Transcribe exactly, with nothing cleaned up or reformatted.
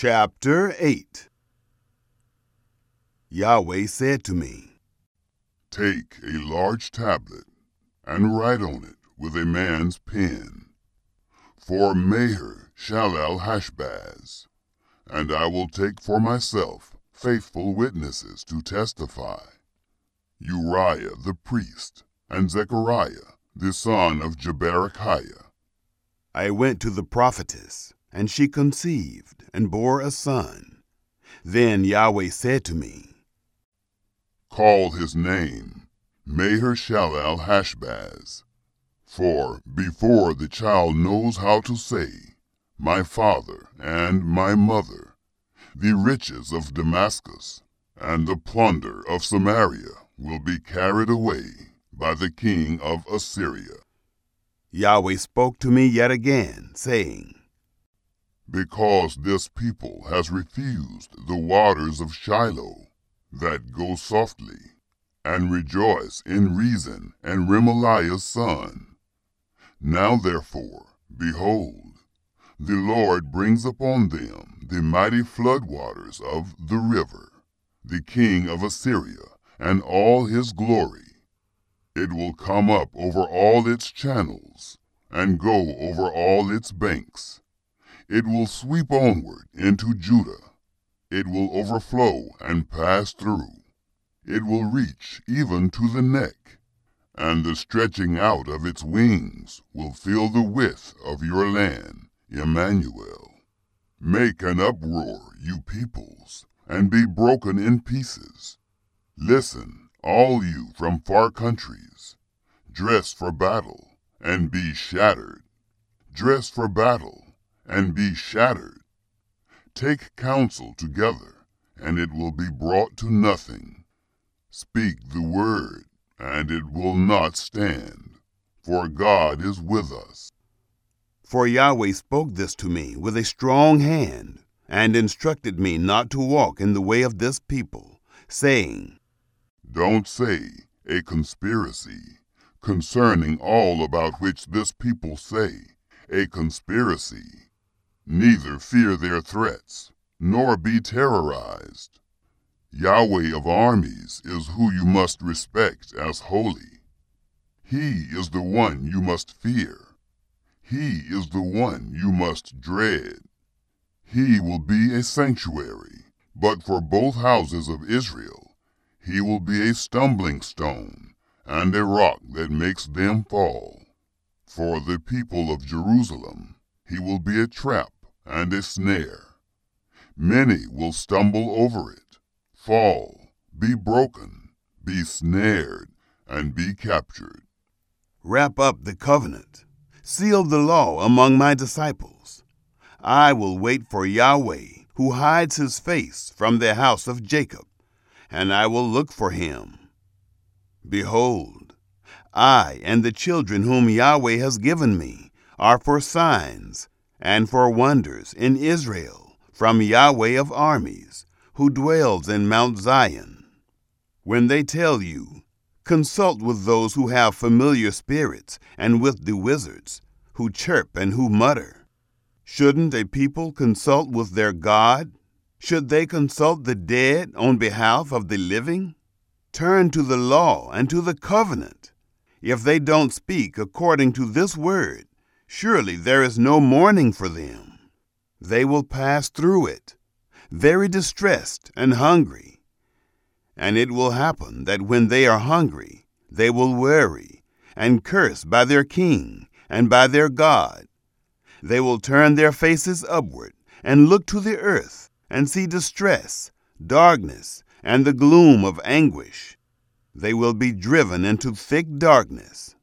Chapter eight. Yahweh said to me, Take a large tablet, and write on it with a man's pen, for Maher-shalal-hash-baz, and I will take for myself faithful witnesses to testify, Uriah the priest, and Zechariah the son of Jeberechiah. I went to the prophetess, and she conceived and bore a son. Then Yahweh said to me, Call his name Maher-shalal-hash-baz, for before the child knows how to say, My father and my mother, the riches of Damascus and the plunder of Samaria will be carried away by the king of Assyria. Yahweh spoke to me yet again, saying, Because this people has refused the waters of Shiloh that go softly, and rejoice in Rezin and Remaliah's son. Now therefore, behold, the Lord brings upon them the mighty floodwaters of the river, the king of Assyria, and all his glory. It will come up over all its channels, and go over all its banks. It will sweep onward into Judah. It will overflow and pass through. It will reach even to the neck, and the stretching out of its wings will fill the width of your land, Emmanuel. Make an uproar, you peoples, and be broken in pieces. Listen, all you from far countries. Dress for battle, and be shattered. Dress for battle, and be shattered. Take counsel together, and it will be brought to nothing. Speak the word, and it will not stand, for God is with us. For Yahweh spoke this to me with a strong hand, and instructed me not to walk in the way of this people, saying, Don't say a conspiracy concerning all about which this people say, a conspiracy. Neither fear their threats, nor be terrorized. Yahweh of armies is who you must respect as holy. He is the one you must fear. He is the one you must dread. He will be a sanctuary, but for both houses of Israel, he will be a stumbling stone and a rock that makes them fall. For the people of Jerusalem, he will be a trap and a snare. Many will stumble over it, fall, be broken, be snared, and be captured. Wrap up the covenant, seal the law among my disciples. I will wait for Yahweh, who hides his face from the house of Jacob, and I will look for him. Behold, I and the children whom Yahweh has given me are for signs and for wonders in Israel from Yahweh of armies, who dwells in Mount Zion. When they tell you, consult with those who have familiar spirits and with the wizards, who chirp and who mutter. Shouldn't a people consult with their God? Should they consult the dead on behalf of the living? Turn to the law and to the covenant. If they don't speak according to this word, surely there is no mourning for them. They will pass through it, very distressed and hungry. And it will happen that when they are hungry, they will worry and curse by their king and by their God. They will turn their faces upward and look to the earth and see distress, darkness, and the gloom of anguish. They will be driven into thick darkness.